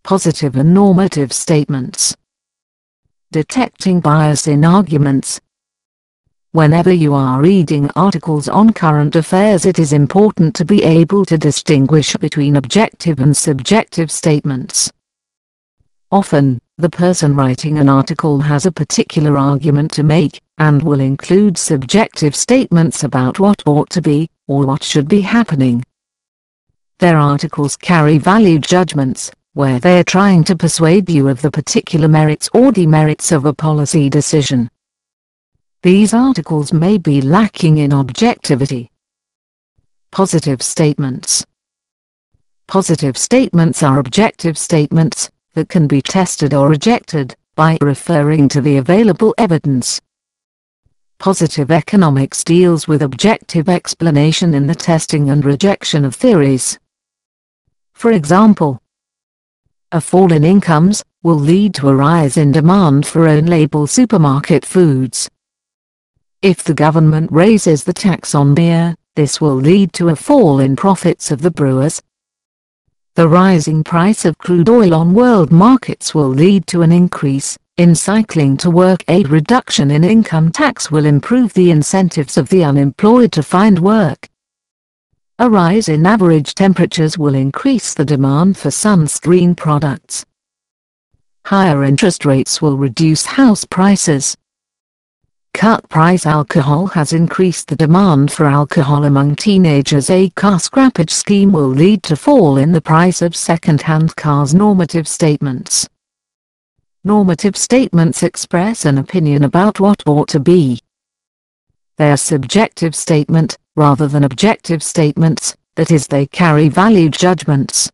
Positive and normative statements. Detecting bias in arguments. Whenever you are reading articles on current affairs, it is important to be able to distinguish between objective and subjective statements. Often, the person writing an article has a particular argument to make, and will include subjective statements about what ought to be, or what should be happening. Their articles carry value judgments, where they are trying to persuade you of the particular merits or demerits of a policy decision. These articles may be lacking in objectivity. Positive statements. Positive statements are objective statements that can be tested or rejected by referring to the available evidence. Positive economics deals with objective explanation in the testing and rejection of theories. For example, a fall in incomes will lead to a rise in demand for own-label supermarket foods. If the government raises the tax on beer, this will lead to a fall in profits of the brewers. The rising price of crude oil on world markets will lead to an increase in cycling to work. A reduction in income tax will improve the incentives of the unemployed to find work. A rise in average temperatures will increase the demand for sunscreen products. Higher interest rates will reduce house prices. Cut price alcohol has increased the demand for alcohol among teenagers. A car scrappage scheme will lead to fall in the price of second-hand cars. Normative statements. Normative statements express an opinion about what ought to be. They are subjective statement, rather than objective statements, that is, they carry value judgments.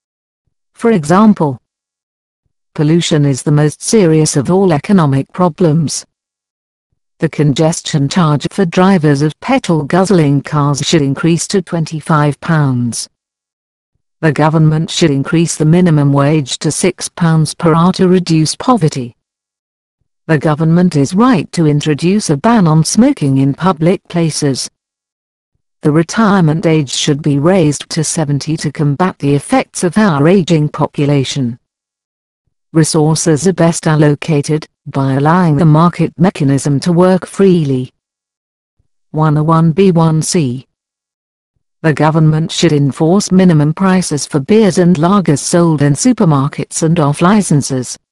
For example, pollution is the most serious of all economic problems. The congestion charge for drivers of petrol-guzzling cars should increase to £25. The government should increase the minimum wage to £6 per hour to reduce poverty. The government is right to introduce a ban on smoking in public places. The retirement age should be raised to 70 to combat the effects of our aging population. Resources are best allocated by allowing the market mechanism to work freely. 101(b)(1)(c). The government should enforce minimum prices for beers and lagers sold in supermarkets and off licenses.